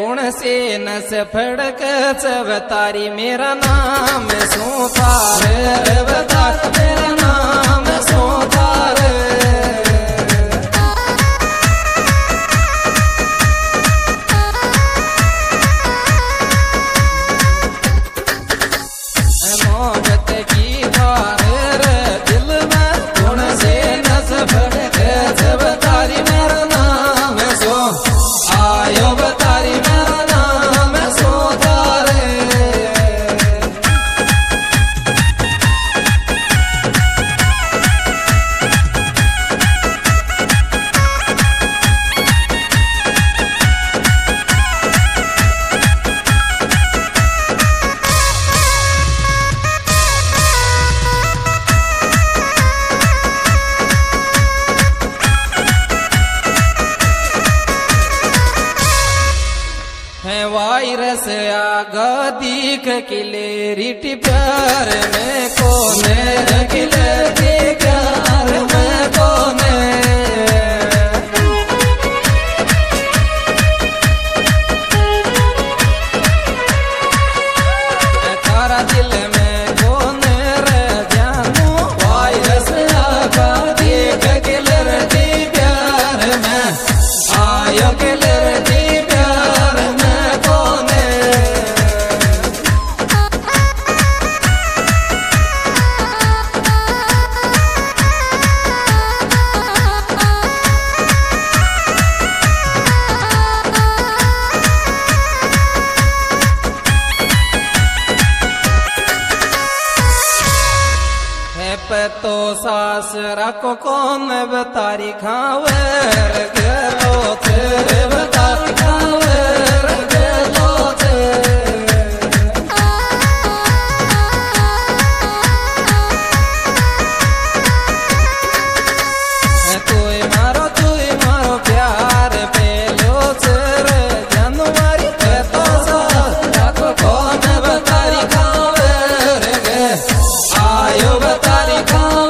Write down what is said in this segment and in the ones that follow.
कौन से नस फड़क चवतारी मेरा नाम सोतार बता मेरा नाम सोतार मोहब्बत की धार दिल में कौन से नस फड़क चवतारी मेरा नाम सो आयो बतारी मेरा नाम सोतार है वायरस आगा दीख किले रिटी प्यार में कोने किले के प्यार में कोने तारा दिल में कोने रे जानू वायरस आगा दीख किले रिटी प्यार में आयो किले रिटी प्यार में तो सास रखो कौन बतारी खावर गलो तेरे बतारी खावर गलो तू मारो प्यार पेलो चर जनवरी पे तो सास रखो कौन बतारी खावर गे आयो बतारी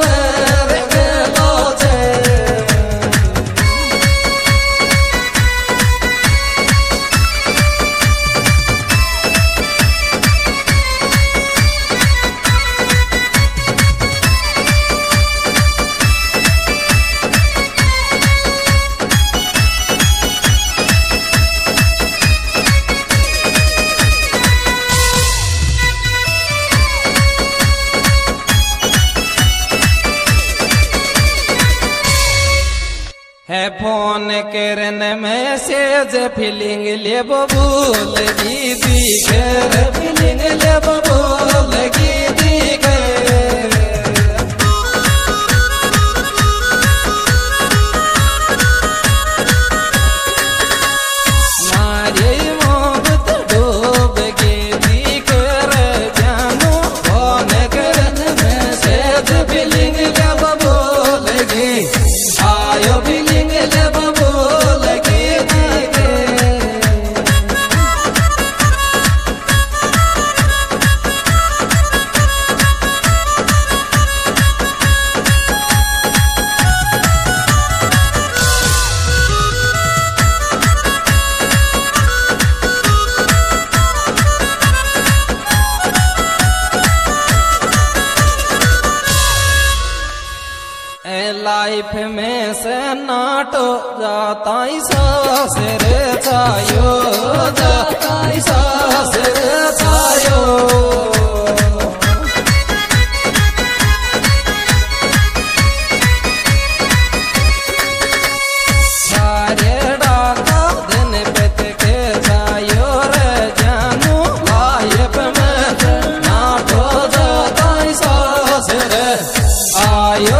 है फोन करन मैसेज फीलिंग ले बोल की दिखे फीलिंग ले बोल की दिखे मारे मोहब्बत डूब के दिखे रे जानू फोन करन मैसेज फीलिंग ले बोल की आयो फीलिंग ले बोल की लाइफ में से नाटो जाता सास रे चायो जाता सास रे चायो सारे डाका दिन पेट के चायो रे जानू लाइफ में नाटो जाता सास रे आयो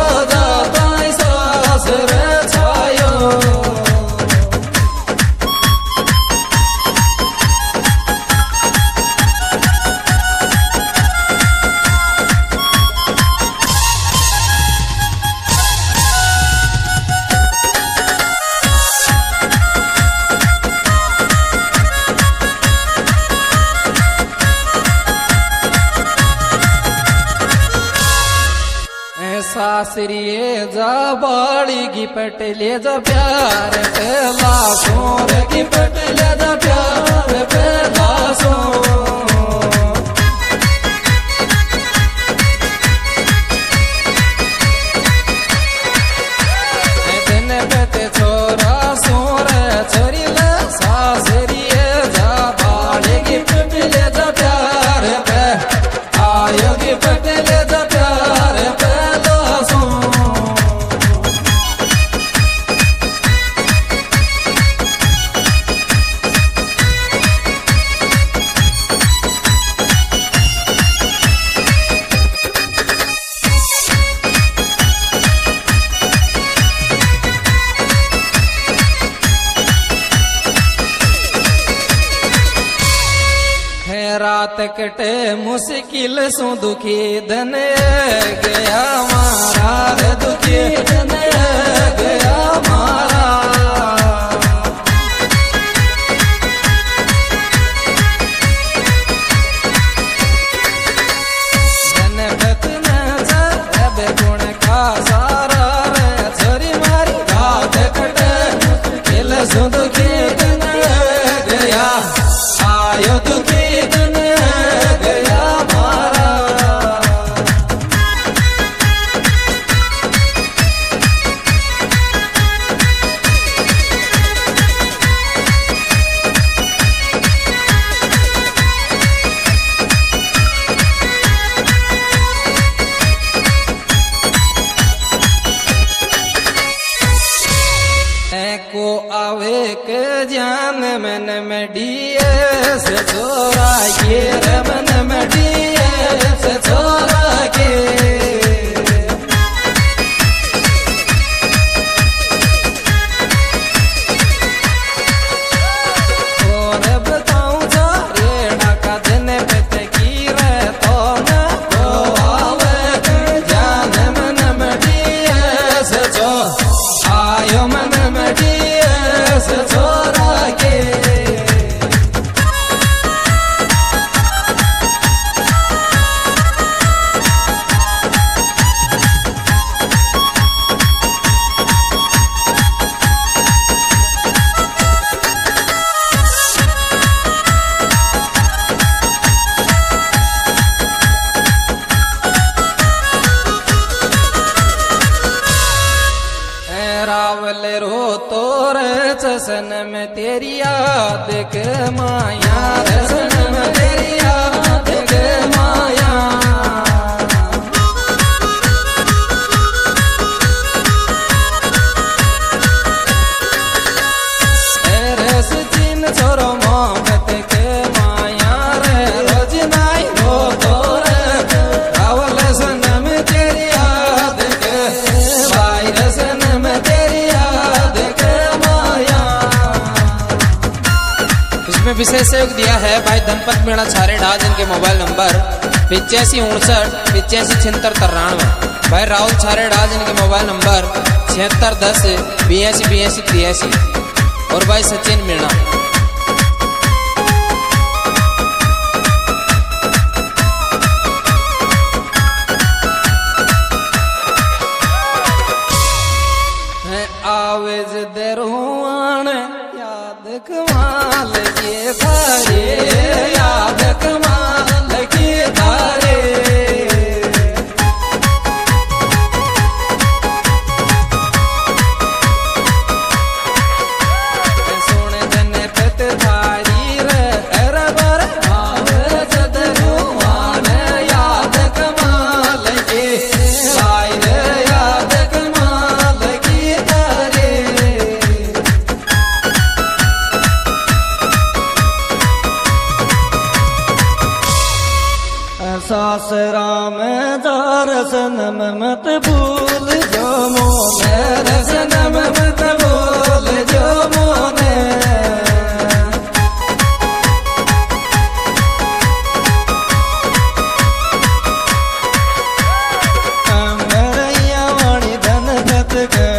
सासरिये जा बाड़ी की पटले जा प्यार पहला सोर की पटले जा प्यार पहला सो रात कटे मुश्किल सो दुखी धन गया मारा रे दुखी धन गया मारा धन भत न जब गुण का सारा रे छोरी मारी रात कटे मुश्किल सो दुखी धन गया आयो दुखी को आवे के जान मन में डीएस छोरा ये रमन में डीएस छोरा के और बताऊं जा रेड़ा का दिन पे की रे तो न को आवे के जान मन में डीएस छो आयो मन में छोरा के रावल रो तोरे चसन में तेरी याद के माया रसन में तेरी याद के माया रस चिन छोरो मोहब्बत के माया रे रोज नाई रो तोरे रावल सन में तेरी याद के भाई रसन में विशेष सहयोग दिया है भाई धनपत मीणा छारे डाज इनके मोबाइल नंबर 8559 भाई राहुल छारे डाज इनके मोबाइल नंबर 7610 82 और भाई सचिन मीणा। आवेज दरुआन याद कमाल के धारे याद कमाल के धारे सुन जन पत धारी रे अरबर आवेज दरुआन याद कमाल के याद कमाल के धारे सासरा में दर्शनम मत भूल जो मोने दर्शनम मत भूल जो मोने अमरैया वाणी धन भत